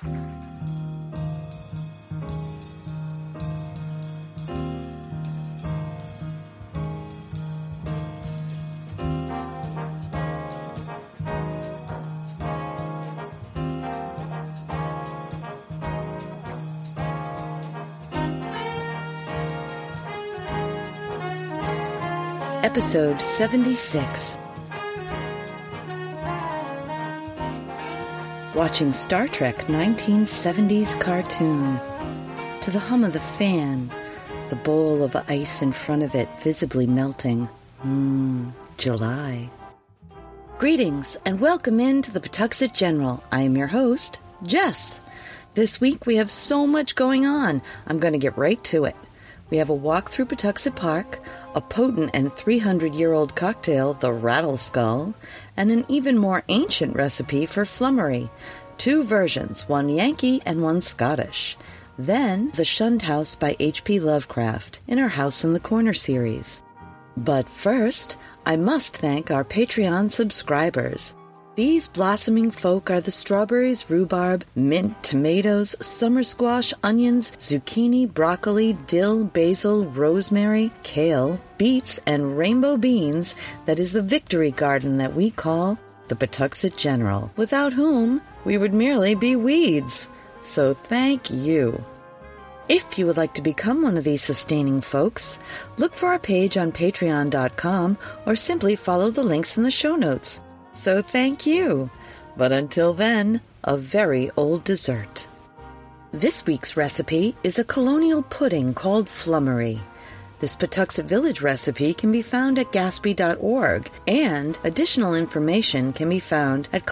Episode 76. Watching Star Trek 1970s cartoon. To the hum of the fan, the bowl of ice in front of it visibly melting. July. Greetings and welcome into the Patuxent General. I am your host, Jess. This week we have so much going on, I'm going to get right to it. We have a walk through Patuxent Park, a potent and 300-year-old cocktail, the Rattle Skull, and an even more ancient recipe for flummery. 2 versions, one Yankee and one Scottish. Then, The Shunned House by H.P. Lovecraft in our House in the Corner series. But first, I must thank our Patreon subscribers. These blossoming folk are the strawberries, rhubarb, mint, tomatoes, summer squash, onions, zucchini, broccoli, dill, basil, rosemary, kale, beets, and rainbow beans that is the victory garden that we call the Patuxent General, without whom we would merely be weeds. So thank you. If you would like to become one of these sustaining folks, look for our page on patreon.com or simply follow the links in the show notes. So thank you. But until then, a very old dessert. This week's recipe is a colonial pudding called flummery. This Patuxent Village recipe can be found at Gaspee.org, and additional information can be found at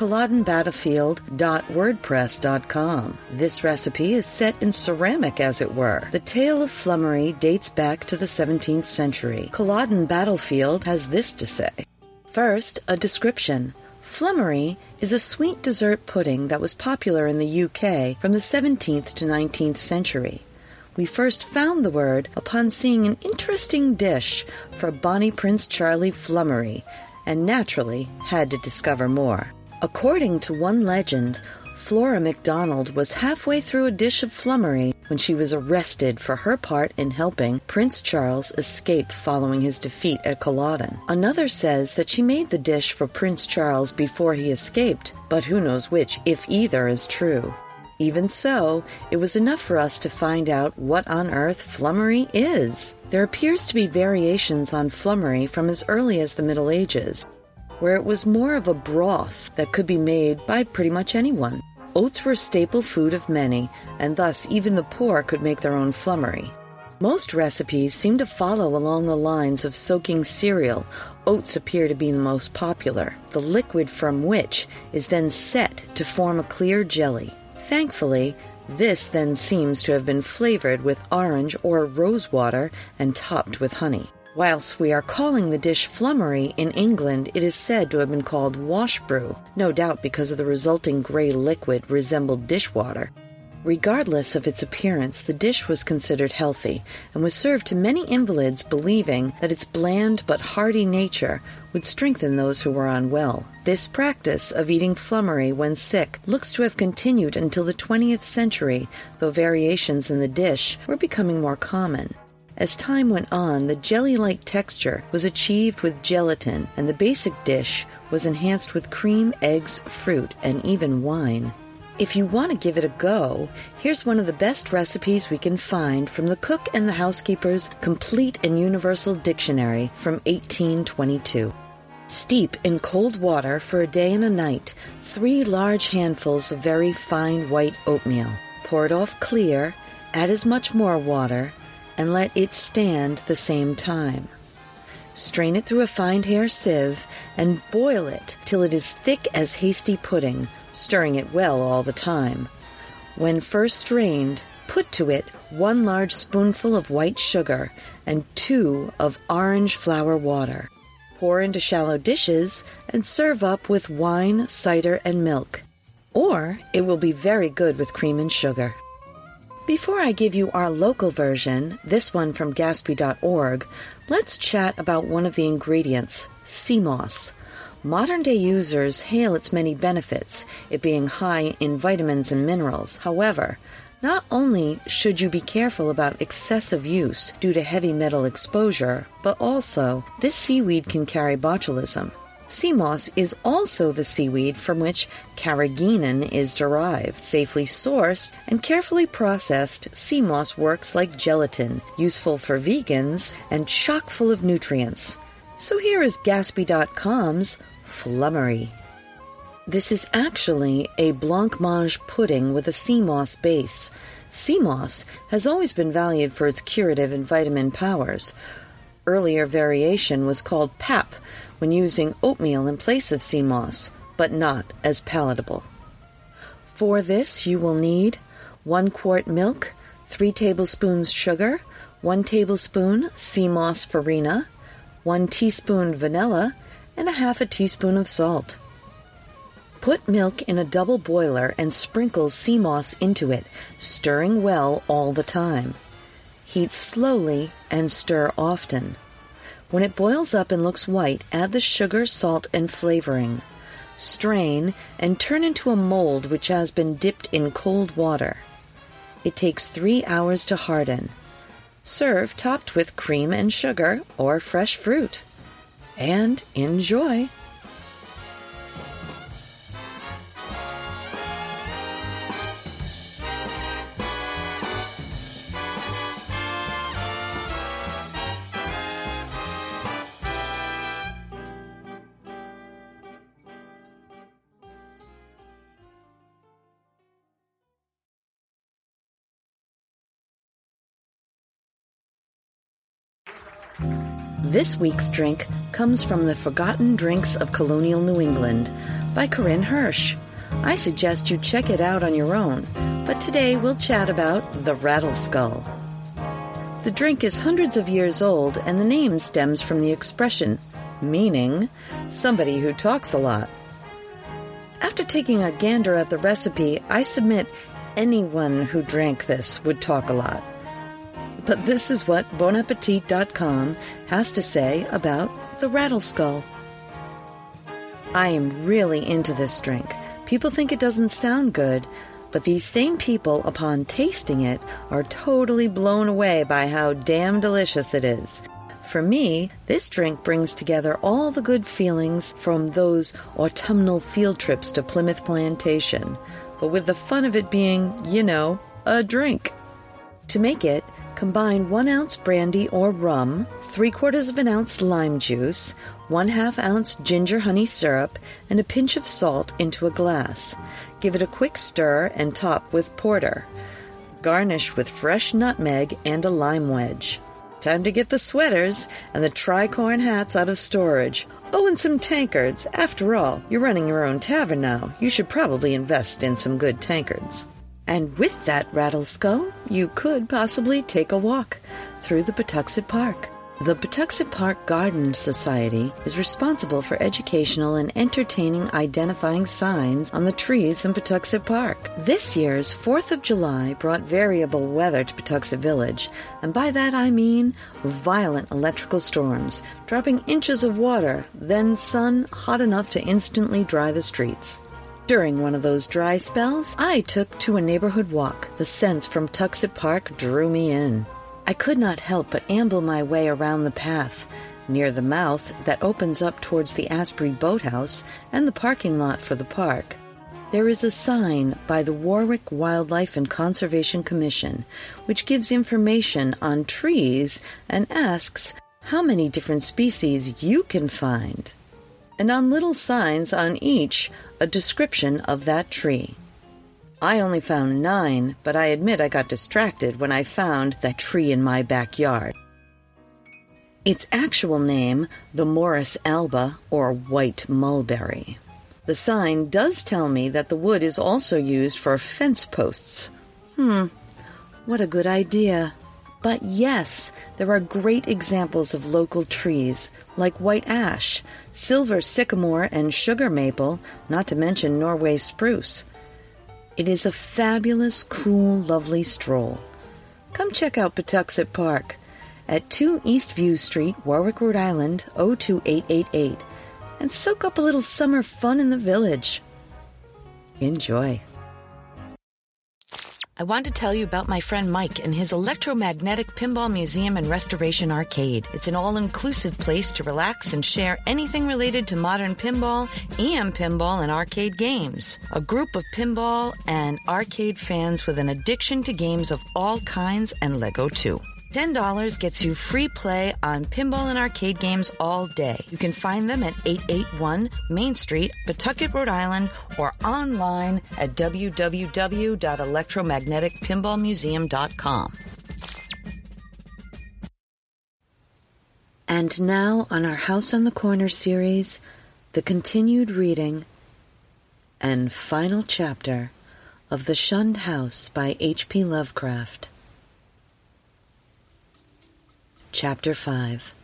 cullodenbattlefield.wordpress.com. This recipe is set in ceramic, as it were. The tale of flummery dates back to the 17th century. Culloden Battlefield has this to say. First, a description. Flummery is a sweet dessert pudding that was popular in the UK from the 17th to 19th century. We first found the word upon seeing an interesting dish for Bonnie Prince Charlie Flummery, and naturally had to discover more. According to one legend, Flora MacDonald was halfway through a dish of flummery when she was arrested for her part in helping Prince Charles escape following his defeat at Culloden. Another says that she made the dish for Prince Charles before he escaped, but who knows which, if either, is true. Even so, it was enough for us to find out what on earth flummery is. There appears to be variations on flummery from as early as the Middle Ages, where it was more of a broth that could be made by pretty much anyone. Oats were a staple food of many, and thus even the poor could make their own flummery. Most recipes seem to follow along the lines of soaking cereal. Oats appear to be the most popular, the liquid from which is then set to form a clear jelly. Thankfully, this then seems to have been flavored with orange or rose water and topped with honey. Whilst we are calling the dish flummery, in England it is said to have been called washbrew, no doubt because of the resulting gray liquid resembled dishwater. Regardless of its appearance, the dish was considered healthy and was served to many invalids believing that its bland but hearty nature would strengthen those who were unwell. This practice of eating flummery when sick looks to have continued until the 20th century, though variations in the dish were becoming more common. As time went on, the jelly-like texture was achieved with gelatin, and the basic dish was enhanced with cream, eggs, fruit, and even wine. If you want to give it a go, here's one of the best recipes we can find from the Cook and the Housekeeper's Complete and Universal Dictionary from 1822. Steep in cold water for a day and a night 3 large handfuls of very fine white oatmeal. Pour it off clear, add as much more water, and let it stand the same time. Strain it through a fine hair sieve and boil it till it is thick as hasty pudding, stirring it well all the time. When first strained, put to it 1 large spoonful of white sugar and 2 of orange flower water. Pour into shallow dishes and serve up with wine, cider, and milk. Or it will be very good with cream and sugar. Before I give you our local version, this one from Gaspee.org, let's chat about one of the ingredients, sea moss. Modern-day users hail its many benefits, it being high in vitamins and minerals. However, not only should you be careful about excessive use due to heavy metal exposure, but also this seaweed can carry botulism. Sea moss is also the seaweed from which carrageenan is derived. Safely sourced and carefully processed, sea moss works like gelatin, useful for vegans and chock full of nutrients. So here is Gatsby.com's Flummery. This is actually a blancmange pudding with a sea moss base. Sea moss has always been valued for its curative and vitamin powers. Earlier variation was called pap when using oatmeal in place of sea moss, but not as palatable. For this, you will need 1 quart milk, 3 tablespoons sugar, 1 tablespoon sea moss farina, 1 teaspoon vanilla, and a half a teaspoon of salt. Put milk in a double boiler and sprinkle sea moss into it, stirring well all the time. Heat slowly and stir often. When it boils up and looks white, add the sugar, salt, and flavoring. Strain and turn into a mold which has been dipped in cold water. It takes 3 hours to harden. Serve topped with cream and sugar or fresh fruit. And enjoy! This week's drink comes from the Forgotten Drinks of Colonial New England by Corinne Hirsch. I suggest you check it out on your own, but today we'll chat about the Rattle Skull. The drink is hundreds of years old, and the name stems from the expression, meaning somebody who talks a lot. After taking a gander at the recipe, I submit anyone who drank this would talk a lot. But this is what Bonappetit.com has to say about the Rattle Skull. I am really into this drink. People think it doesn't sound good, but these same people, upon tasting it, are totally blown away by how damn delicious it is. For me, this drink brings together all the good feelings from those autumnal field trips to Plymouth Plantation, but with the fun of it being, a drink. To make it, combine 1 ounce brandy or rum, 3/4 of an ounce lime juice, 1/2 ounce ginger honey syrup, and a pinch of salt into a glass. Give it a quick stir and top with porter. Garnish with fresh nutmeg and a lime wedge. Time to get the sweaters and the tricorn hats out of storage. Oh, and some tankards. After all, you're running your own tavern now. You should probably invest in some good tankards. And with that Rattle Skull, you could possibly take a walk through the Patuxent Park. The Patuxent Park Garden Society is responsible for educational and entertaining identifying signs on the trees in Patuxent Park. This year's 4th of July brought variable weather to Patuxent Village, and by that I mean violent electrical storms, dropping inches of water, then sun hot enough to instantly dry the streets. During one of those dry spells, I took to a neighborhood walk. The scents from Patuxent Park drew me in. I could not help but amble my way around the path, near the mouth that opens up towards the Asbury Boathouse and the parking lot for the park. There is a sign by the Warwick Wildlife and Conservation Commission, which gives information on trees and asks how many different species you can find. And on little signs on each, a description of that tree. I only found 9, but I admit I got distracted when I found that tree in my backyard. Its actual name, the Morus alba, or white mulberry. The sign does tell me that the wood is also used for fence posts. What a good idea. But yes, there are great examples of local trees, like white ash, silver sycamore, and sugar maple, not to mention Norway spruce. It is a fabulous, cool, lovely stroll. Come check out Patuxent Park at 2 East View Street, Warwick, Rhode Island, 02888. and soak up a little summer fun in the village. Enjoy. I want to tell you about my friend Mike and his electromagnetic pinball museum and restoration arcade. It's an all-inclusive place to relax and share anything related to modern pinball and arcade games. A group of pinball and arcade fans with an addiction to games of all kinds and Lego too. $10 gets you free play on pinball and arcade games all day. You can find them at 881 Main Street, Pawtucket, Rhode Island, or online at www.electromagneticpinballmuseum.com. And now on our House on the Corner series, the continued reading and final chapter of The Shunned House by H.P. Lovecraft. Chapter 5.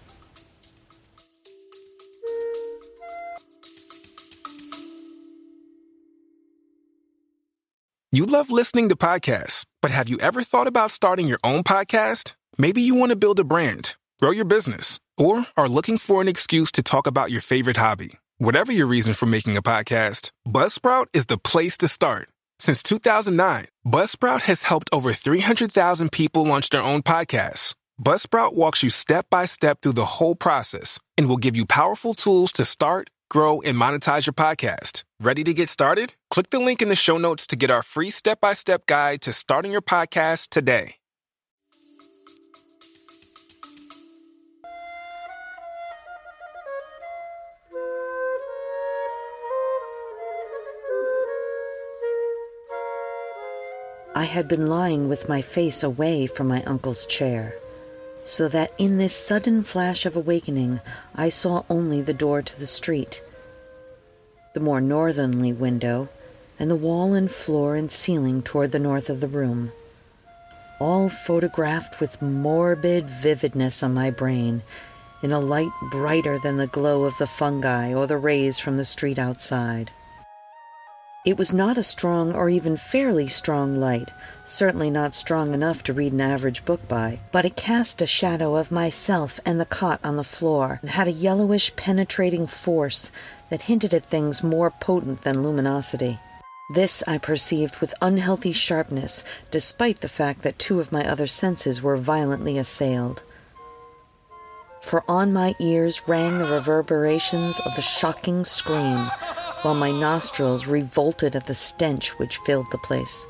You love listening to podcasts, but have you ever thought about starting your own podcast? Maybe you want to build a brand, grow your business, or are looking for an excuse to talk about your favorite hobby. Whatever your reason for making a podcast, Buzzsprout is the place to start. Since 2009, Buzzsprout has helped over 300,000 people launch their own podcasts. Buzzsprout walks you step by step through the whole process and will give you powerful tools to start, grow, and monetize your podcast. Ready to get started? Click the link in the show notes to get our free step-by-step guide to starting your podcast today. I had been lying with my face away from my uncle's chair, so that in this sudden flash of awakening I saw only the door to the street, the more northerly window, and the wall and floor and ceiling toward the north of the room, all photographed with morbid vividness on my brain in a light brighter than the glow of the fungi or the rays from the street outside. It was not a strong or even fairly strong light, certainly not strong enough to read an average book by, but it cast a shadow of myself and the cot on the floor, and had a yellowish penetrating force that hinted at things more potent than luminosity. This I perceived with unhealthy sharpness, despite the fact that two of my other senses were violently assailed. For on my ears rang the reverberations of the shocking scream, while my nostrils revolted at the stench which filled the place.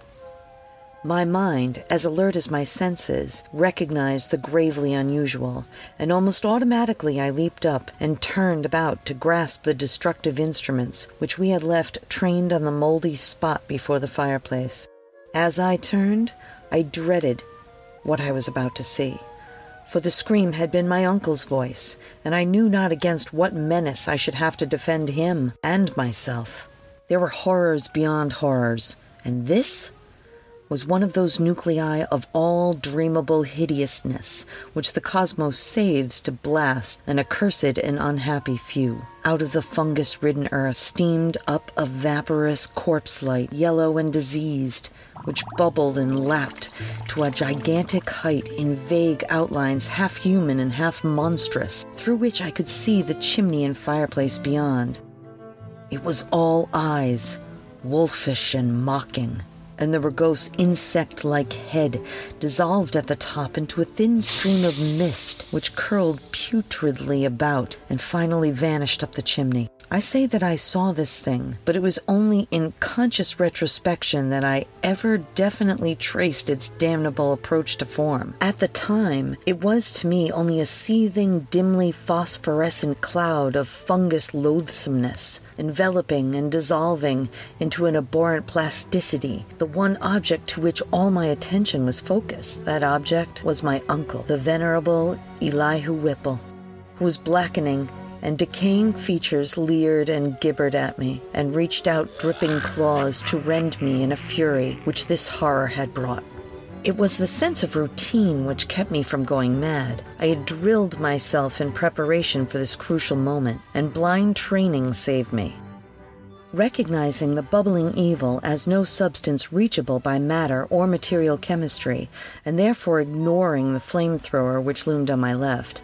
My mind, as alert as my senses, recognized the gravely unusual, and almost automatically I leaped up and turned about to grasp the destructive instruments which we had left trained on the moldy spot before the fireplace. As I turned, I dreaded what I was about to see, for the scream had been my uncle's voice, and I knew not against what menace I should have to defend him and myself. There were horrors beyond horrors, and this was one of those nuclei of all dreamable hideousness which the cosmos saves to blast an accursed and unhappy few. Out of the fungus-ridden earth steamed up a vaporous corpse-light, yellow and diseased, which bubbled and lapped to a gigantic height in vague outlines half human and half monstrous, through which I could see the chimney and fireplace beyond. It was all eyes, wolfish and mocking, and the verbose insect-like head dissolved at the top into a thin stream of mist which curled putridly about and finally vanished up the chimney. I say that I saw this thing, but it was only in conscious retrospection that I ever definitely traced its damnable approach to form. At the time, it was to me only a seething, dimly phosphorescent cloud of fungus loathsomeness, enveloping and dissolving into an abhorrent plasticity, the one object to which all my attention was focused. That object was my uncle, the venerable Elihu Whipple, who was blackening, and decaying features leered and gibbered at me, and reached out dripping claws to rend me in a fury which this horror had brought. It was the sense of routine which kept me from going mad. I had drilled myself in preparation for this crucial moment, and blind training saved me. Recognizing the bubbling evil as no substance reachable by matter or material chemistry, and therefore ignoring the flamethrower which loomed on my left,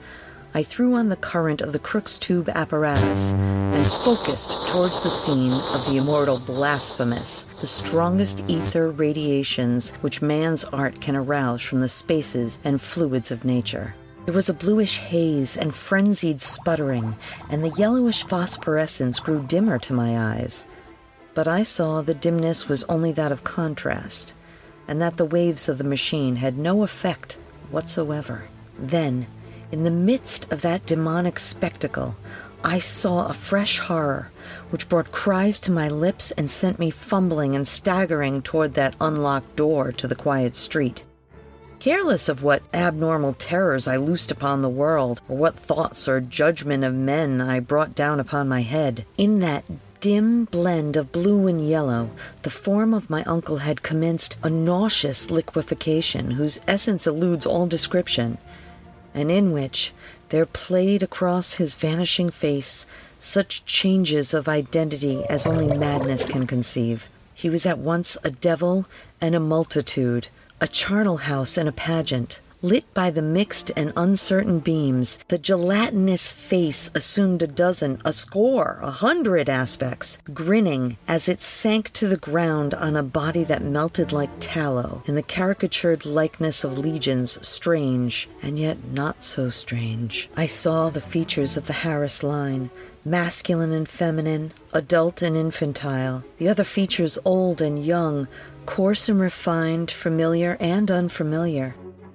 I threw on the current of the Crookes tube apparatus and focused towards the scene of the immortal Blasphemous, the strongest ether radiations which man's art can arouse from the spaces and fluids of nature. There was a bluish haze and frenzied sputtering, and the yellowish phosphorescence grew dimmer to my eyes. But I saw the dimness was only that of contrast, and that the waves of the machine had no effect whatsoever. Then, in the midst of that demonic spectacle, I saw a fresh horror, which brought cries to my lips and sent me fumbling and staggering toward that unlocked door to the quiet street. Careless of what abnormal terrors I loosed upon the world, or what thoughts or judgment of men I brought down upon my head, in that dim blend of blue and yellow, the form of my uncle had commenced a nauseous liquefaction whose essence eludes all description, and in which there played across his vanishing face such changes of identity as only madness can conceive. He was at once a devil and a multitude, a charnel house and a pageant. Lit by the mixed and uncertain beams, the gelatinous face assumed a dozen, a score, 100 aspects, grinning as it sank to the ground on a body that melted like tallow, in the caricatured likeness of legions, strange, and yet not so strange. I saw the features of the Harris line, masculine and feminine, adult and infantile, the other features old and young, coarse and refined, familiar and unfamiliar.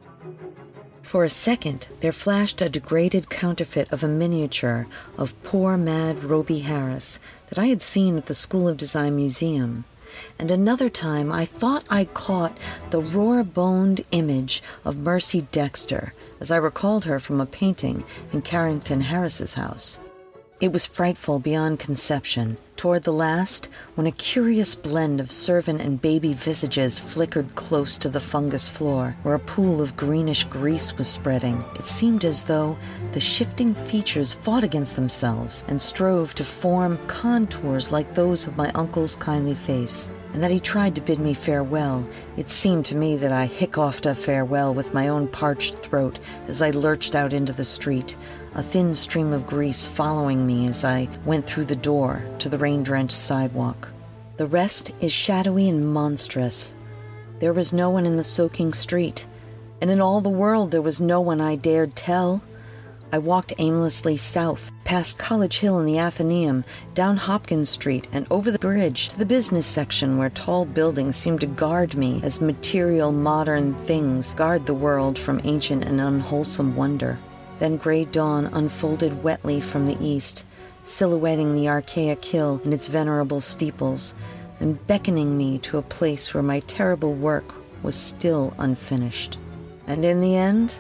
For a second, there flashed a degraded counterfeit of a miniature of poor, mad Roby Harris that I had seen at the School of Design Museum, and another time I thought I caught the raw-boned image of Mercy Dexter, as I recalled her from a painting in Carrington Harris's house. It was frightful beyond conception. Toward the last, when a curious blend of servant and baby visages flickered close to the fungus floor, where a pool of greenish grease was spreading, it seemed as though the shifting features fought against themselves and strove to form contours like those of my uncle's kindly face, and that he tried to bid me farewell. It seemed to me that I hiccoughed a farewell with my own parched throat as I lurched out into the street, a thin stream of grease following me as I went through the door to the rain-drenched sidewalk. The rest is shadowy and monstrous. There was no one in the soaking street, and in all the world there was no one I dared tell. I walked aimlessly south, past College Hill and the Athenaeum, down Hopkins Street, and over the bridge to the business section where tall buildings seemed to guard me as material modern things guard the world from ancient and unwholesome wonder. Then gray dawn unfolded wetly from the east, silhouetting the archaic hill and its venerable steeples, and beckoning me to a place where my terrible work was still unfinished. And in the end,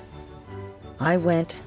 I went,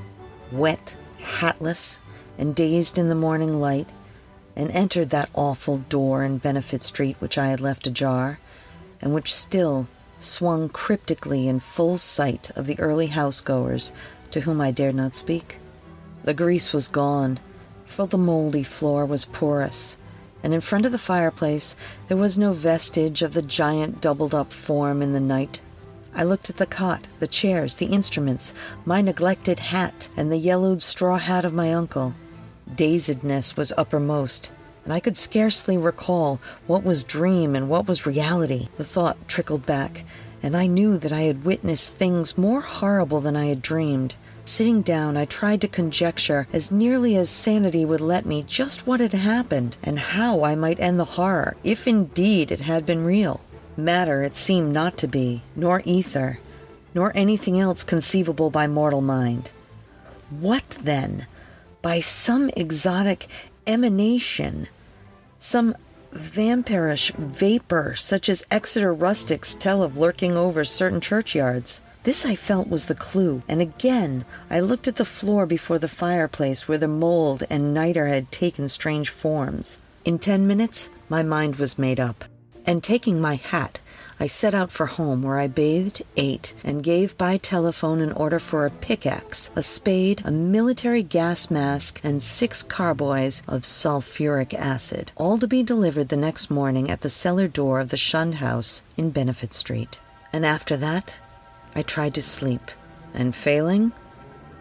wet, hatless, and dazed in the morning light, and entered that awful door in Benefit Street which I had left ajar, and which still swung cryptically in full sight of the early house-goers to whom I dared not speak. The grease was gone, for the moldy floor was porous, and in front of the fireplace there was no vestige of the giant doubled-up form in the night. I looked at the cot, the chairs, the instruments, my neglected hat, and the yellowed straw hat of my uncle. Dazedness was uppermost, and I could scarcely recall what was dream and what was reality. The thought trickled back, and I knew that I had witnessed things more horrible than I had dreamed. Sitting down, I tried to conjecture, as nearly as sanity would let me, just what had happened, and how I might end the horror, if indeed it had been real. Matter it seemed not to be, nor ether, nor anything else conceivable by mortal mind. What, then? By some exotic emanation, some vampirish vapor such as Exeter rustics tell of lurking over certain churchyards. This I felt was the clue, and again I looked at the floor before the fireplace where the mold and niter had taken strange forms. In 10 minutes my mind was made up, and taking my hat, I set out for home, where I bathed, ate, and gave by telephone an order for a pickaxe, a spade, a military gas mask, and 6 carboys of sulfuric acid, all to be delivered the next morning at the cellar door of the shunned house in Benefit Street. And after that, I tried to sleep, and failing,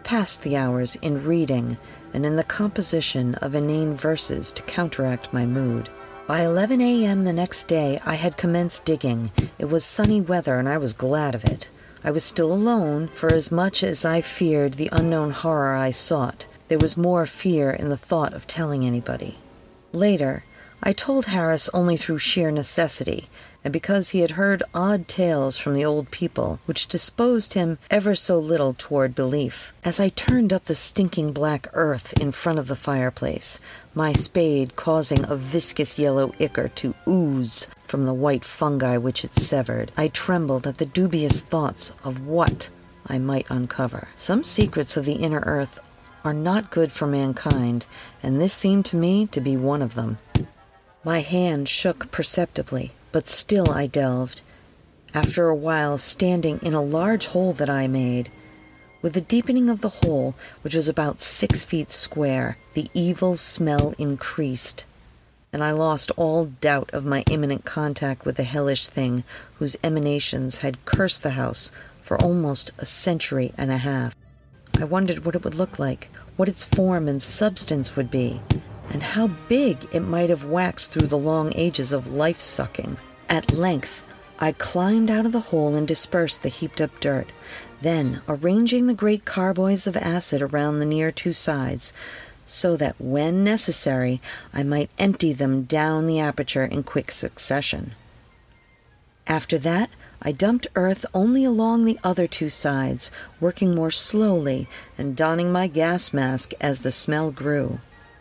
passed the hours in reading and in the composition of inane verses to counteract my mood. By 11 a.m. the next day, I had commenced digging. It was sunny weather, and I was glad of it. I was still alone, for as much as I feared the unknown horror I sought, there was more fear in the thought of telling anybody. Later, I told Harris only through sheer necessity, and because he had heard odd tales from the old people, which disposed him ever so little toward belief. As I turned up the stinking black earth in front of the fireplace, my spade causing a viscous yellow ichor to ooze from the white fungi which it severed, I trembled at the dubious thoughts of what I might uncover. Some secrets of the inner earth are not good for mankind, and this seemed to me to be one of them. My hand shook perceptibly, but still I delved, after a while standing in a large hole that I made. With the deepening of the hole, which was about 6 feet square, the evil smell increased, and I lost all doubt of my imminent contact with the hellish thing whose emanations had cursed the house for almost a century and a half. I wondered what it would look like, what its form and substance would be, and how big it might have waxed through the long ages of life-sucking. At length, I climbed out of the hole and dispersed the heaped-up dirt. Then, arranging the great carboys of acid around the near 2 sides, so that, when necessary, I might empty them down the aperture in quick succession. After that, I dumped earth only along the other 2 sides, working more slowly and donning my gas mask as the smell grew.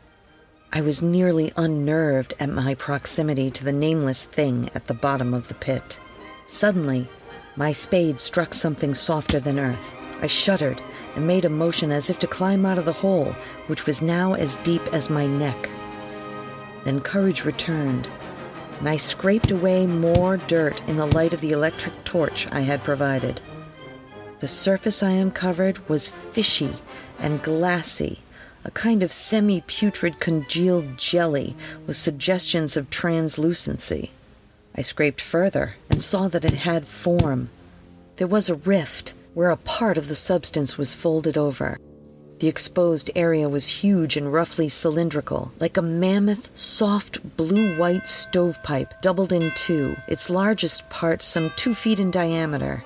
I was nearly unnerved at my proximity to the nameless thing at the bottom of the pit. Suddenly, my spade struck something softer than earth. I shuddered and made a motion as if to climb out of the hole, which was now as deep as my neck. Then courage returned, and I scraped away more dirt in the light of the electric torch I had provided. The surface I uncovered was fishy and glassy, a kind of semi-putrid congealed jelly with suggestions of translucency. I scraped further and saw that it had form. There was a rift where a part of the substance was folded over. The exposed area was huge and roughly cylindrical, like a mammoth, soft, blue-white stovepipe doubled in 2, its largest part some 2 feet in diameter.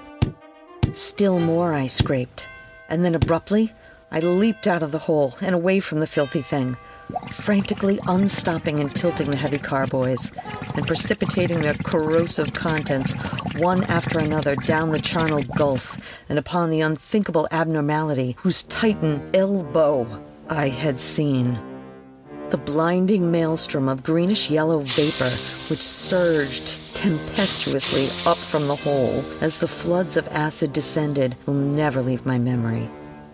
Still more I scraped, and then abruptly I leaped out of the hole and away from the filthy thing, frantically unstopping and tilting the heavy carboys, and precipitating their corrosive contents one after another down the charnel gulf and upon the unthinkable abnormality whose titan elbow I had seen. The blinding maelstrom of greenish-yellow vapor which surged tempestuously up from the hole as the floods of acid descended will never leave my memory.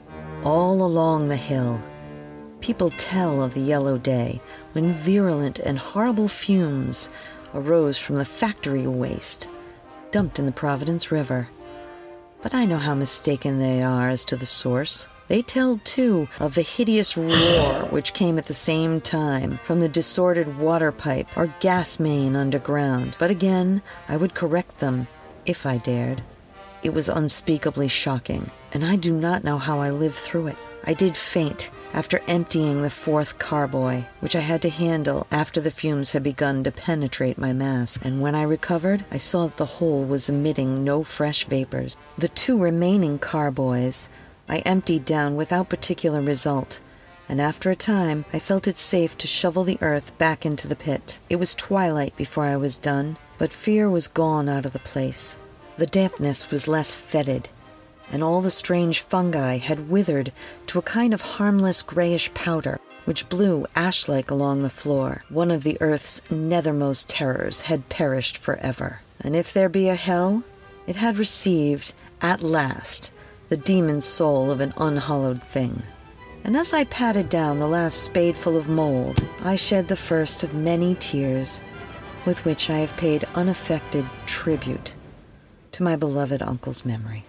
All along the hill, people tell of the yellow day when virulent and horrible fumes arose from the factory waste dumped in the Providence River. But I know how mistaken they are as to the source. They tell, too, of the hideous roar which came at the same time from the disordered water pipe or gas main underground. But again, I would correct them, if I dared. It was unspeakably shocking, and I do not know how I lived through it. I did faint after emptying the 4th carboy, which I had to handle after the fumes had begun to penetrate my mask, and when I recovered, I saw that the hole was emitting no fresh vapors. The 2 remaining carboys I emptied down without particular result, and after a time I felt it safe to shovel the earth back into the pit. It was twilight before I was done, but fear was gone out of the place. The dampness was less fetid, and all the strange fungi had withered to a kind of harmless grayish powder, which blew ash-like along the floor. One of the earth's nethermost terrors had perished forever, and if there be a hell, it had received, at last, the demon soul of an unhallowed thing. And as I patted down the last spadeful of mold, I shed the first of many tears with which I have paid unaffected tribute to my beloved uncle's memory.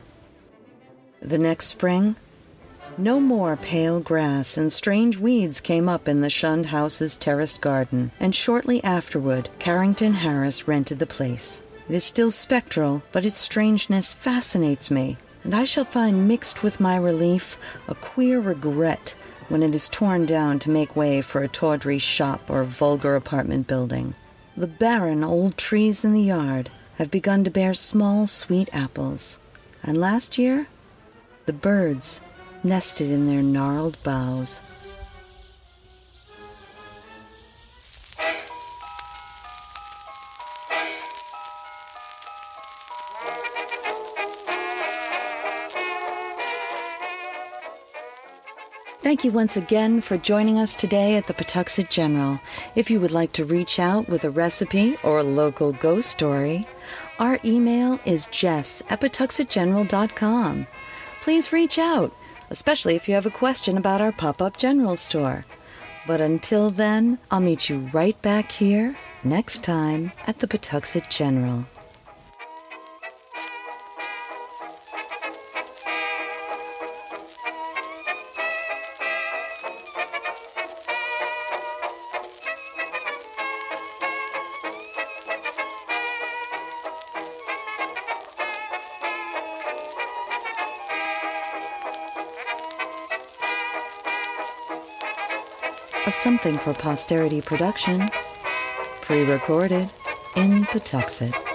The next spring, no more pale grass and strange weeds came up in the shunned house's terraced garden, and shortly afterward Carrington Harris rented the place. It is still spectral, but its strangeness fascinates me, and I shall find mixed with my relief a queer regret when it is torn down to make way for a tawdry shop or vulgar apartment building. The barren old trees in the yard have begun to bear small, sweet apples, and last year, the birds nested in their gnarled boughs. Thank you once again for joining us today at the Patuxent General. If you would like to reach out with a recipe or a local ghost story, our email is jess@patuxentgeneral.com. Please reach out, especially if you have a question about our pop-up general store. But until then, I'll meet you right back here next time at the Patuxent General. A Something for Posterity production, pre-recorded in Patuxent.